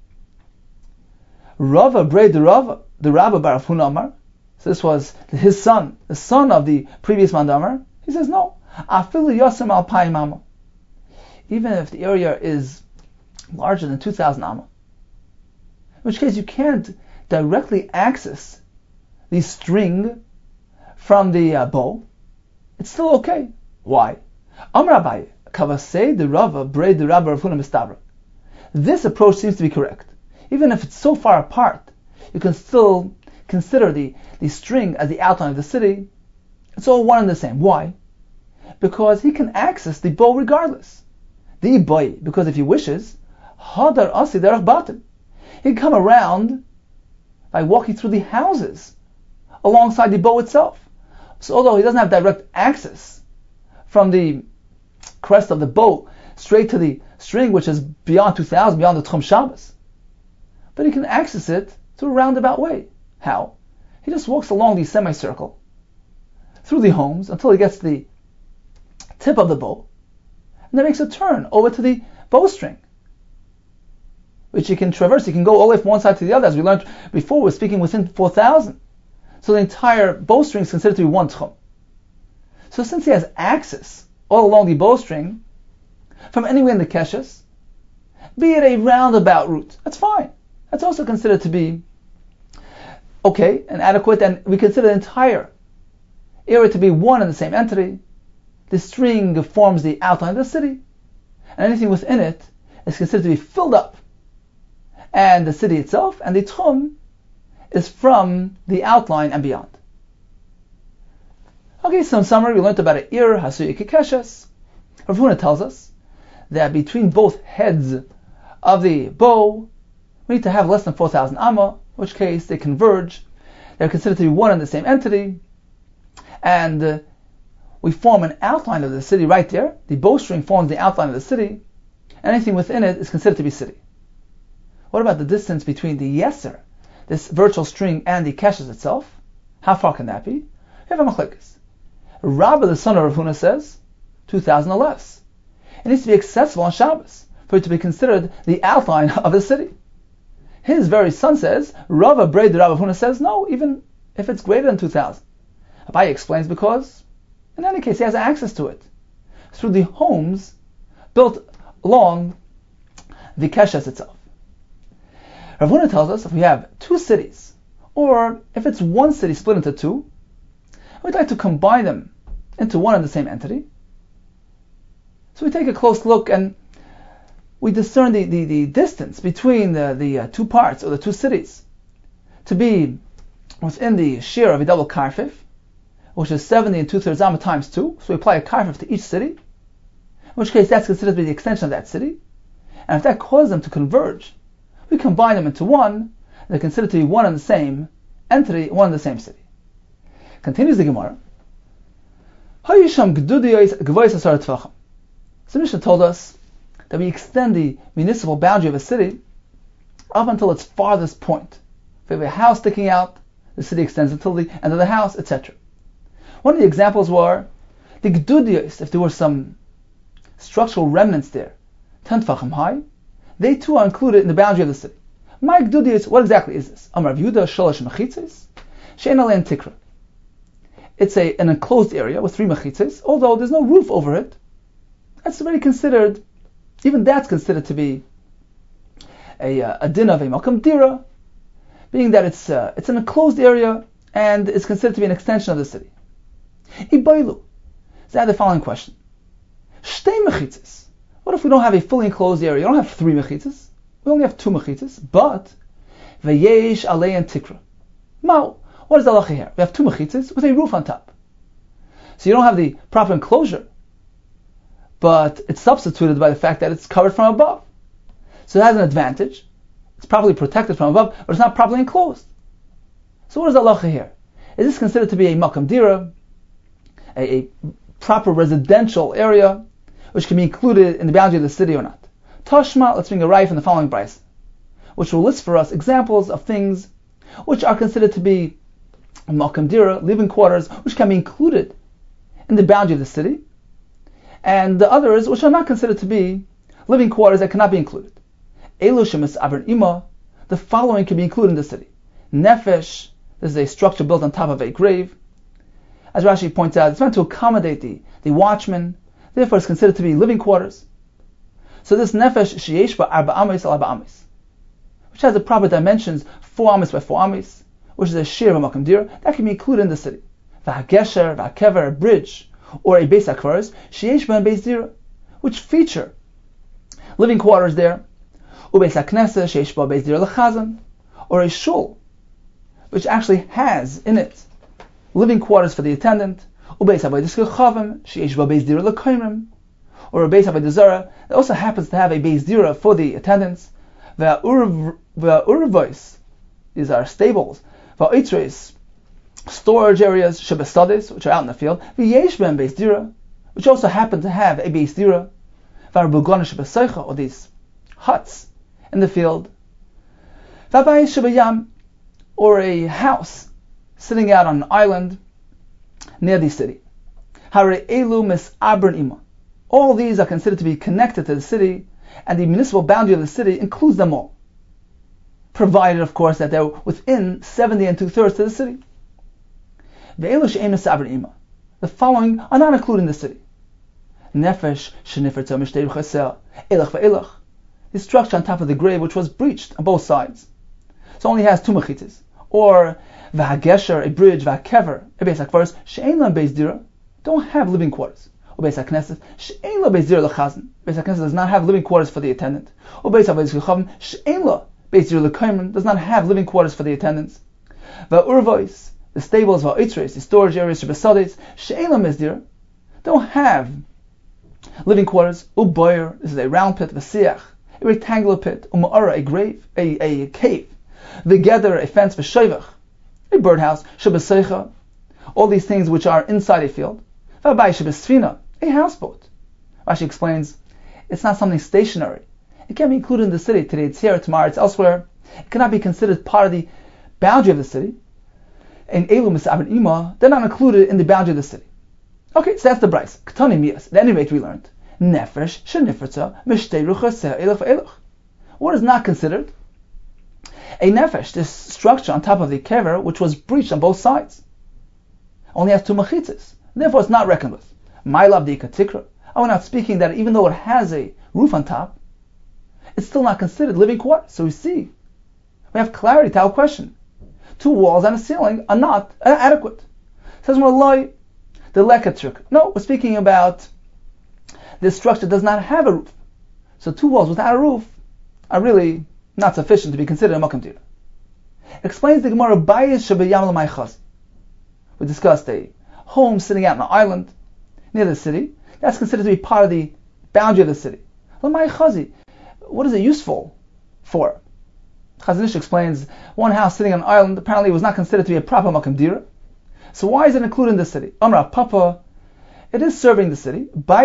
Rava Brei the Rabba bar Rav Huna Amar. So this was his son, the son of the previous Mandamar. He says, no. Afilu Yosem alpayim amma. Even if the area is larger than 2,000 amma, in which case you can't directly access the string from the bow. it's still okay. Why? Amar Abaye, Kavasei de Rava, Brei de Rabba Rav Huna Mistabra. This approach seems to be correct. Even if it's so far apart, you can still consider the string as the outline of the city. It's all one and the same. Why? Because he can access the bow regardless. The boy, because if he wishes, Hadar Asi Derech Batim. He can come around by walking through the houses alongside the bow itself. So although he doesn't have direct access from the crest of the bow straight to the string, which is beyond 2000, beyond the Tchum Shabbos, but he can access it through a roundabout way. How? He just walks along the semicircle through the homes until he gets to the tip of the bow, and then makes a turn over to the bowstring, which he can traverse. He can go all the way from one side to the other, as we learned before. We're speaking within 4,000. So the entire bowstring is considered to be one tchum. So since he has access all along the bowstring, from anywhere in the keshes, be it a roundabout route, that's fine. That's also considered to be okay and adequate, and we consider the entire area to be one and the same entity. The string forms the outline of the city, and anything within it is considered to be filled up. And the city itself and the tchum is from the outline and beyond. Okay, so in summary, we learned about an ir hasuyi kikeshes. Rav Huna tells us that between both heads of the bow, we need to have less than 4,000 amma, in which case they converge. They're considered to be one and the same entity, and we form an outline of the city right there. The bowstring forms the outline of the city. Anything within it is considered to be city. What about the distance between the yeser, this virtual string, and the keshes itself? How far can that be? We have a machlekes. Rabba, the son of Rav Huna, says 2,000 or less. It needs to be accessible on Shabbos for it to be considered the outline of the city. His very son says, Rava Brei de Rav Huna says, no, even if it's greater than 2,000. Abaye explains because, in any case, he has access to it through the homes built along the keshes itself. Rav Huna tells us if we have two cities, or if it's one city split into two, we'd like to combine them into one and the same entity. So we take a close look and we discern the distance between the two parts, or the two cities, to be within the share of a double karfif, which is 70 2/3 amma times 2. So we apply a karfif to each city, in which case that's considered to be the extension of that city. And if that causes them to converge, we combine them into one, and they're considered to be one and the same entity, one and the same city. Continues the Gemara. So Mishnah told us that we extend the municipal boundary of a city up until its farthest point. If we have a house sticking out, the city extends until the end of the house, etc. One of the examples were the Gdudiyos, if there were some structural remnants there, 10 tfachim high, they too are included in the boundary of the city. My Gdudiyos, what exactly is this? Amar Yehuda Sholosh Mechitzes, She'en Alein Tikra. It's an enclosed area with 3 mechitzes, although there's no roof over it. That's already considered, even that's considered to be a din of a makam dira, being that it's an enclosed area and it's considered to be an extension of the city. Ibaylu. So I have the following question. Shtei mechitzes. What if we don't have a fully enclosed area? You don't have 3 mechitzes. We only have 2 mechitzes, but veyesh alein tikra. Mao. What is the halacha here? We have 2 mechitzes with a roof on top. So you don't have the proper enclosure, but it's substituted by the fact that it's covered from above. So it has an advantage. It's properly protected from above, but it's not properly enclosed. So what is the halacha here? Is this considered to be a makam dira, a proper residential area, which can be included in the boundary of the city or not? Tashma, let's bring a raya from the following brayso, which will list for us examples of things which are considered to be makam dira, living quarters, which can be included in the boundary of the city, and the others which are not considered to be living quarters that cannot be included. Elu shemis aver ima, the following can be included in the city. Nefesh, this is a structure built on top of a grave. As Rashi points out, it's meant to accommodate the watchman, therefore it's considered to be living quarters. So this nefesh sheyesh ba arba amis al arba amis, which has the proper dimensions, 4 amis by 4 amis, which is a shir of a makam dira, that can be included in the city. V'hagesher, v'hakever, a bridge, or a Beis HaKvaros, sheyesh ben Beis Dira, which feature living quarters there, ubeis HaKnesses, sheyesh ben Beis Dira lechazan, or a shul, which actually has in it living quarters for the attendant, ubeis Avodas Chavim, sheyesh ben Beis Dira lekoimim, or a Beis Avodah Zarah that also happens to have a Beis Dira for the attendants, ve'urvois, these are stables, ve'oitreis, storage areas, shebestades, which are out in the field, v'yesh ben Beis Dira, which also happen to have a Beis Dira, v'arbugana shebeseicha, or these huts in the field, v'abayis shebayam, or a house sitting out on an island near the city. Hare elu mis'abron ima. All these are considered to be connected to the city, and the municipal boundary of the city includes them all, provided, of course, that they're within 70 2/3 to the city. The following are not included in the city. Nefesh sheniferta mishtei ruchaseh elach ve'elach, the structure on top of the grave which was breached on both sides, so only has 2 mechitzas. Or v'hagesher, a bridge, v'hakever, a Beis HaKvaros she'ein la Beis Dira, don't have living quarters. Beis HaKnesses she'ein la Beis Dira lechazan, Beis HaKnesses does not have living quarters for the attendant. Beis Avodas Chavim she'ein la Beis Dira lekoimim, does not have living quarters for the attendants. Va'urvois, the stables, va'oitreis, the storage areas, shebesades, she'ein la Beis Dira, don't have living quarters. Uboyer, this is a round pit, v'siach, a rectangular pit, uma'ara, a grave, a cave, v'geder, a fence, v'shoivach, a birdhouse, shebeseicha, all these things which are inside a field, v'abai shebesfina, a houseboat. Rashi explains, it's not something stationary. It can't be included in the city. Today it's here, tomorrow it's elsewhere. It cannot be considered part of the boundary of the city. And elu mis'abron ima, they're not included in the boundary of the city. Okay, so that's the Bryce. Ketani miyas. At any rate, we learned nefesh sheniferta mishtei ruchaseh elach ve'elach. What is not considered? A nefesh, this structure on top of the kever, which was breached on both sides, only has 2 mechitzas. Therefore, it's not reckoned with. My love the ikatikra. We're not speaking that even though it has a roof on top, it's still not considered living quarters. So we see, we have clarity to our question. 2 walls and a ceiling are not adequate. Says Malai, the lekatrik. No, we're speaking about this structure does not have a roof. So 2 walls without a roof are really not sufficient to be considered a makam tira. Explains the Gemara, Bayis shebayam l'may chaz. We discussed a home sitting out on an island near the city. That's considered to be part of the boundary of the city. L'may chazi. What is it useful for? Chazon Ish explains, one house sitting on an island apparently was not considered to be a proper makam dira. So why is it included in the city? Amra Papa, it is serving the city.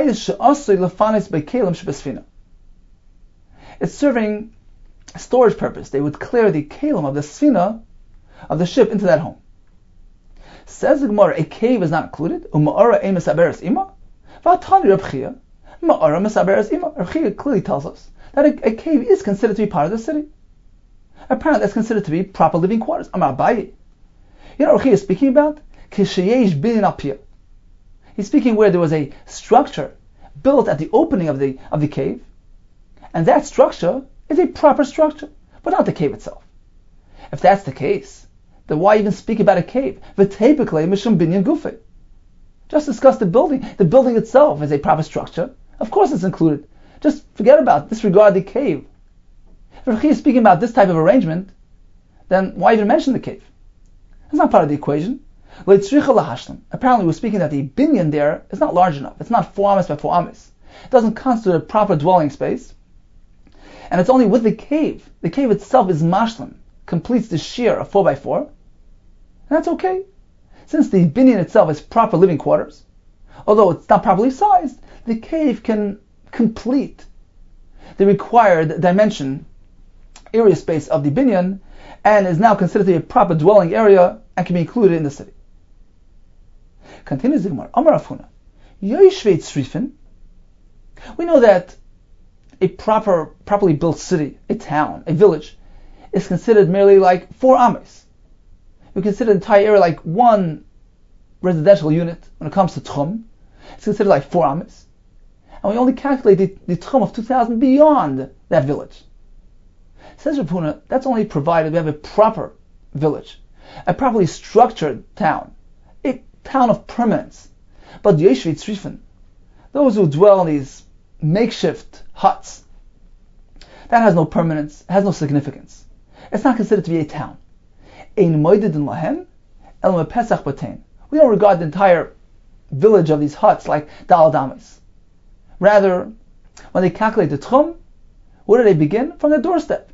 It's serving a storage purpose. They would clear the kalim of the sfina, of the ship, into that home. Says the Gemara, a cave is not included. U'ma'ara e mesaberes ima. V'atani Reb Chia, ma'ara mesaberes ima. Reb Chia clearly tells us that a cave is considered to be part of the city. Apparently that's considered to be proper living quarters. Amar Abaye. You know what Reb Chia is speaking about? Kisheyesh bin apia. He's speaking where there was a structure built at the opening of the cave, and that structure is a proper structure, but not the cave itself. If that's the case, then why even speak about a cave? V'teipeklei mishum binyan gufei. Just discuss the building. The building itself is a proper structure. Of course it's included. Just forget about it. Disregard the cave. If Reb Chia is speaking about this type of arrangement, then why even mention the cave? It's not part of the equation. Apparently we're speaking that the binyan there is not large enough. It's not 4 amas by 4 amas. It doesn't constitute a proper dwelling space. And it's only with the cave. The cave itself is mashlim, completes the shear of 4 by 4. And that's okay. Since the binyan itself is proper living quarters, although it's not properly sized, the cave can complete the required dimension, area space of the binyan, and is now considered to be a proper dwelling area and can be included in the city. Continues the Gemara. Amar Afuna, Yoshvei Tzrifin. We know that a properly built city, a town, a village, is considered merely like 4 amas. We consider the entire area like one residential unit. When it comes to tchum, it's considered like 4 amas. And we only calculate the tchum of 2,000 beyond that village. Says Rav Huna, that's only provided we have a proper village, a properly structured town, a town of permanence, But Yeshvi Tzrifin, those who dwell in these makeshift huts, that has no permanence, has no significance. It's not considered to be a town. Ein moededin lahem el mepesach batein. We don't regard the entire village of these huts like Dal Damas. Rather, when they calculate the tchum, where do they begin? From the doorstep.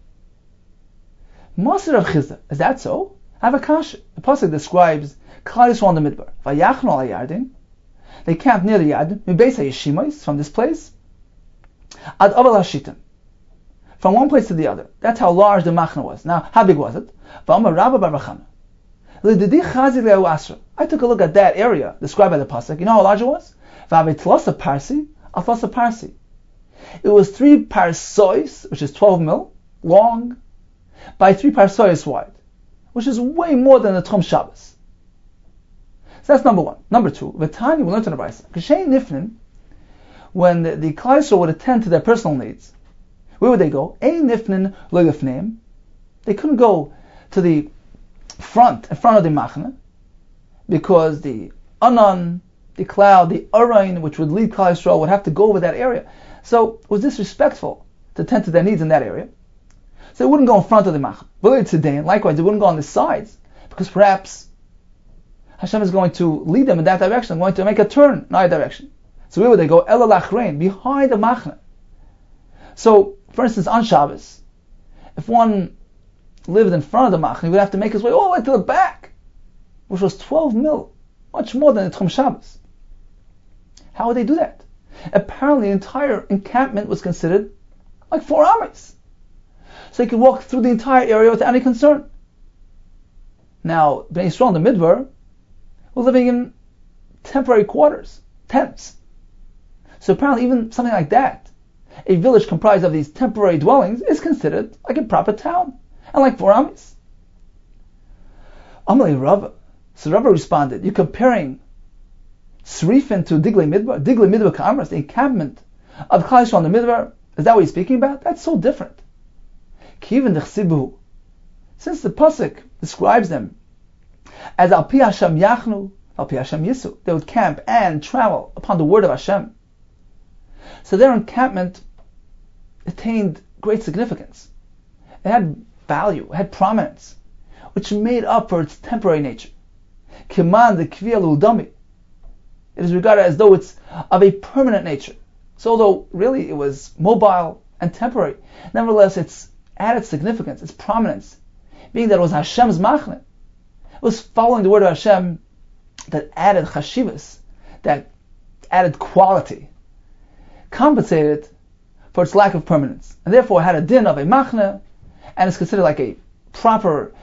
Maser of Chizda, is that so? I have a kasha. The pasuk describes Klal Yisrael in the Midbar. Vayachnu al Yardin. They camped near the Yarden, Mibeis HaYeshimos, from this place, Ad Aval HaShitim, from one place to the other. That's how large the machna was. Now, how big was it? V'amar Rabba bar Bachana. L'didi chazi le'u asra. I took a look at that area described by the pasuk. You know how large it was? V'avetlosa parsi, atlosa parsi. It was 3 parsois, which is 12 mil, long, by 3 parsois wide, which is way more than the Tchum Shabbos. So that's number one. Number two, V'tani, we learned in the Brisa. K'shei nifnin, when the Klal Yisrael would attend to their personal needs, where would they go? Ein nifnin lo yifneim. They couldn't go to the front, in front of the machna, because the anan, the cloud, the arain, which would lead Klal Yisrael, would have to go over that area. So it was disrespectful to tend to their needs in that area. So they wouldn't go in front of the machna. Likewise, they wouldn't go on the sides, because perhaps Hashem is going to lead them in that direction, going to make a turn in either direction. So where would they go? El Achrein, behind the machna. So, for instance, on Shabbos, if one lived in front of the machna, he would have to make his way all the way to the back, which was 12 mil, much more than the Tchum Shabbos. How would they do that? Apparently, the entire encampment was considered like 4 armies. So he could walk through the entire area without any concern. Now, Bnei Yisrael in the Midbar were living in temporary quarters, tents. So apparently even something like that, a village comprised of these temporary dwellings, is considered like a proper town, and like 4 armies. Amalei Rava. So Rava responded, you're comparing Srifin to Diglei Midbar? Diglei Midbar Ka'amras, the encampment of Klal Yisrael in the Midbar, is that what he's speaking about? That's so different. Kivin Dechsibuhu. Since the pasuk describes them as Al Pi Hashem Yachnu, Al Pi Hashem Yisu, they would camp and travel upon the word of Hashem. So their encampment attained great significance. It had value, it had prominence, which made up for its temporary nature. Kiman the Kviyal Udami. It is regarded as though it's of a permanent nature. So although really it was mobile and temporary, nevertheless its added significance, its prominence, being that it was Hashem's machne, it was following the word of Hashem that added chashivas, that added quality, compensated for its lack of permanence, and therefore had a din of a machne, and is considered like a proper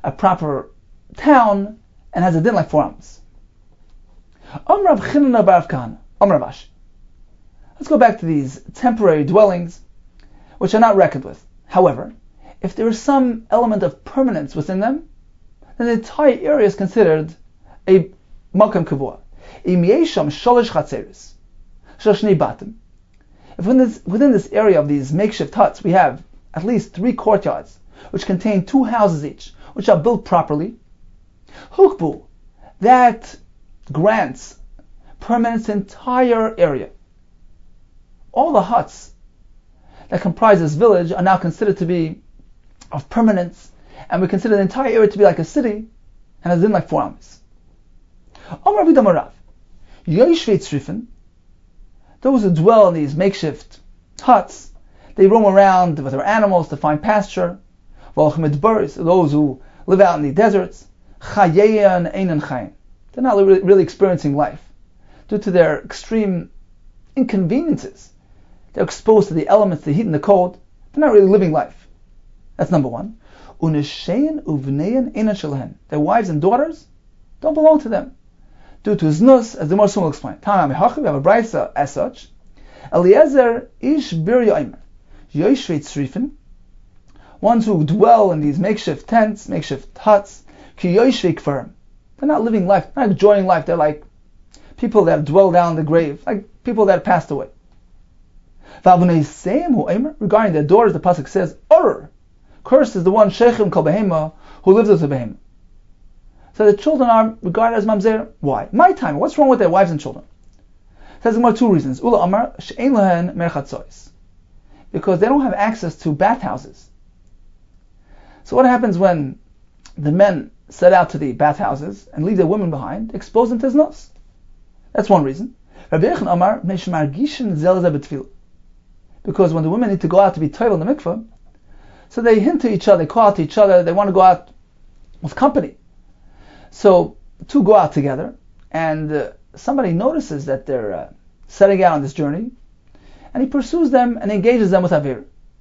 town, and has a din like 4 amos. Rav Chinana bar Rav Kahana, Rav Ashi. Let's go back to these temporary dwellings, which are not reckoned with. However, if there is some element of permanence within them, then the entire area is considered a Makom Kavua. Im yesham sholosh chatzeres, shlosh batim. If within this area of these makeshift huts we have at least 3 courtyards, which contain 2 houses each, which are built properly, hukbu, that grants permanence entire area. All the huts that comprise this village are now considered to be of permanence, and we consider the entire area to be like a city, and has been like 4 amos. Omar Vidamarav, Yoshvei Tzrifin, those who dwell in these makeshift huts, they roam around with their animals to find pasture. Those who live out in the deserts, Chayeyan Einan Chayin. They're not really experiencing life due to their extreme inconveniences. They're exposed to the elements, the heat and the cold. They're not really living life. That's number one. Uneshein uvnein einan shelahen. Their wives and daughters don't belong to them, due to znus, as the Marsul will explain. Tanam Mehachi, we have a brisa as such. Eliezer ish bir yoimer, yoshvei tzrifin, ones who dwell in these makeshift tents, makeshift huts, ki yoshvei kfarim. They're not living life, they're not enjoying life. They're like people that dwell down the grave, like people that passed away. Regarding their daughters, the pasuk says, Orr, cursed is the one sheichim kol behema, who lives with a behema. So the children are regarded as mamzer. Why? My time. What's wrong with their wives and children? Says Gemara, two reasons. Ula Amar she'ein lahen merchatzois, because they don't have access to bathhouses. So what happens when the men set out to the bathhouses and leave their women behind, expose them to znos? That's one reason. Rabbi Yechon Amar meishmargishin zelzeh b'tefillah, because when the women need to go out to be toivel in the mikveh, so they hint to each other, they call out to each other, they want to go out with company. So two go out together, and somebody notices that they're setting out on this journey, and he pursues them and engages them with avir.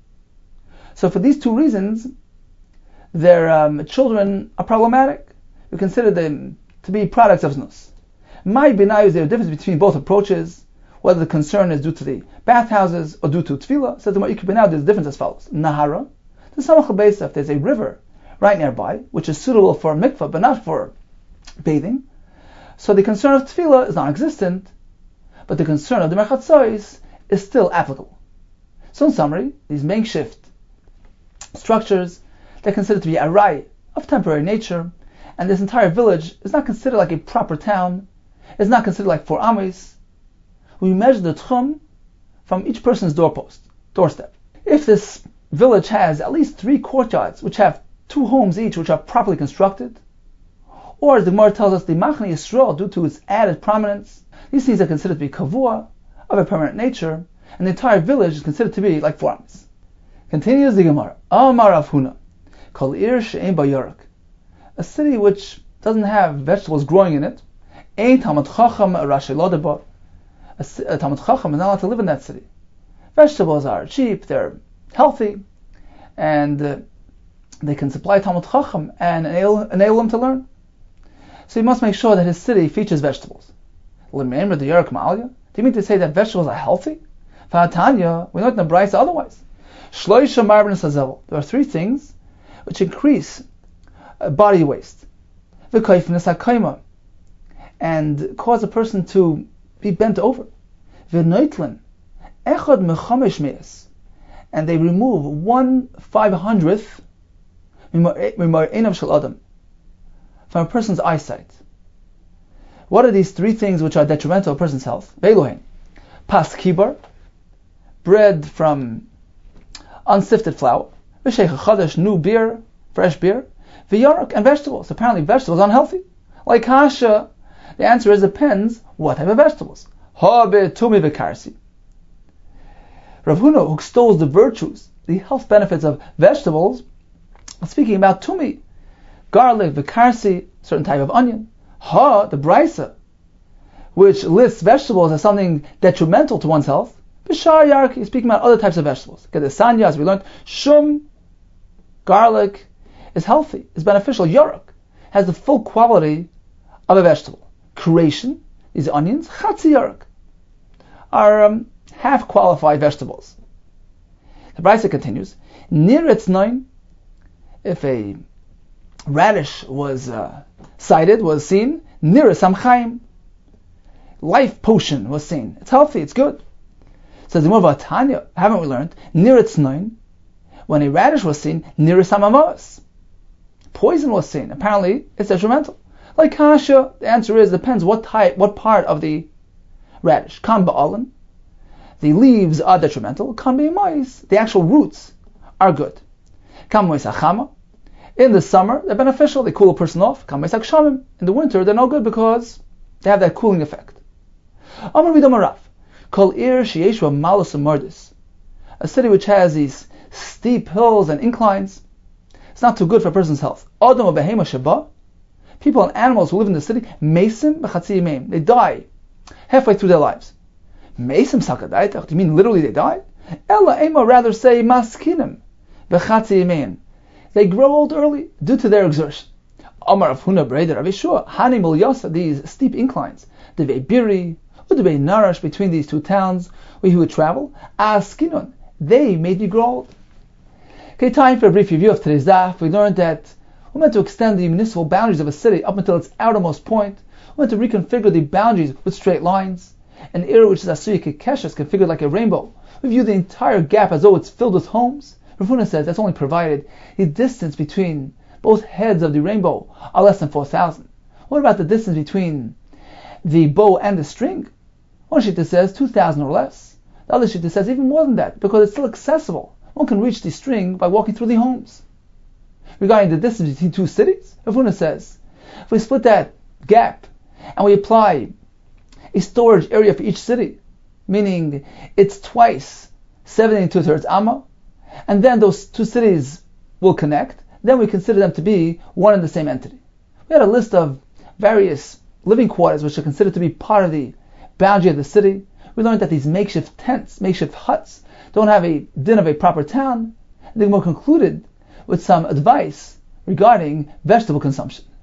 So for these two reasons, their children are problematic. We consider them to be products of znus. My binay is there a difference between both approaches, whether the concern is due to the bathhouses or due to tefillah. Says the Ma'ikr Binay, there's a difference as follows. Nahara, the Samach Beisa, if there's a river right nearby, which is suitable for mikvah, but not for bathing, so the concern of tefillah is non-existent, but the concern of the merchatzois is still applicable. So in summary, these makeshift structures, they're considered to be arai, of temporary nature, and this entire village is not considered like a proper town, it's not considered like 4 amis. We measure the tchum from each person's doorstep. If this village has at least 3 courtyards, which have 2 homes each, which are properly constructed, or as the Gemara tells us, the Machne Yisrael, due to its added prominence, these things are considered to be kavua, of a permanent nature, and the entire village is considered to be like 4 amis. Continues the Gemara. Amar Rav Huna, Kol Ir she'ein ba yorek, a city which doesn't have vegetables growing in it, ein Talmid Chacham rashi lo deba, a Talmid Chacham is not allowed to live in that city. Vegetables are cheap, they're healthy, and they can supply Talmid Chacham and enable him to learn. So he must make sure that his city features vegetables. L'meimer de yorek ma'alya? Do you mean to say that vegetables are healthy? V'hatanya, we know it in the Brisa otherwise. Shloisha marbin sazevel. There are 3 things which increase body waste. V'kaifnis hakayma, and cause a person to be bent over. V'noitlen echad mechamesh me'es, and they remove 1/500th mimar shel adam, from a person's eyesight. What are these 3 things which are detrimental to a person's health? Ve'elohen, pas kibar, bread from unsifted flour, v'sheich chadash, new beer, fresh beer, v'yarek, and vegetables. Apparently vegetables are unhealthy. Like kasha, the answer is depends what type of vegetables. Ha be'tumi v'karsi. Rav Huna, who extols the virtues, the health benefits of vegetables, is speaking about tumi, garlic, v'karsi, certain type of onion. Ha, the Brisa, which lists vegetables as something detrimental to one's health. B'shar yarki is speaking about other types of vegetables. Kedesanya, as we learned, shum, garlic, is healthy, is beneficial. Yarek has the full quality of a vegetable. Creation, these onions, chatzi yarek, are half qualified vegetables. The Brisa continues, Niretz noin, if a radish was sighted, was seen, Niretz amchaim, life potion was seen. It's healthy, it's good. Says the Gemara, Tanya, haven't we learned? Niretz noin, when a radish was seen, Niretz hamamos, poison was seen. Apparently, it's detrimental. Like kasha, the answer is depends what part of the radish. Kam ba'alan, the leaves are detrimental. Kam b'mais, the actual roots are good. Kam b'mais, in the summer they're beneficial, they cool a person off. Kam b'mais akshamim, in the winter they're no good because they have that cooling effect. Amar v'domarav, kol ir sheyeshua malus amardis, a city which has these steep hills and inclines, it's not too good for a person's health. Adam v'hema sheba, people and animals who live in the city, mesim b'chatzi yimeim, they die halfway through their lives. Mesim sakadaitach, do you mean literally they die? Ella ema, rather say maskinim b'chatzi yimeim, they grow old early due to their exertion. Amar Rav Huna Breder Rav Yeshua, Hani Milyasa, these steep inclines, Devei Biri, Udevei Narash, between these 2 towns where he would travel, Askinun, they made me grow old. Okay, time for a brief review of today's daf. We learned that we're meant to extend the municipal boundaries of a city up until its outermost point. We're meant to reconfigure the boundaries with straight lines. An area which is Asuya Kekesha is configured like a rainbow. We view the entire gap as though it's filled with homes. Rav Huna says that's only provided the distance between both heads of the rainbow are less than 4,000. What about the distance between the bow and the string? One shita says 2,000 or less. The other shita says even more than that, because it's still accessible. One can reach the string by walking through the homes. Regarding the distance between two cities, Rav Huna says, if we split that gap and we apply a storage area for each city, meaning it's twice 70 2/3 amma, and then those two cities will connect, then we consider them to be one and the same entity. We had a list of various living quarters which are considered to be part of the boundary of the city. We learned that these makeshift tents, makeshift huts, don't have a din of a proper town. The Gemara concluded with some advice regarding vegetable consumption.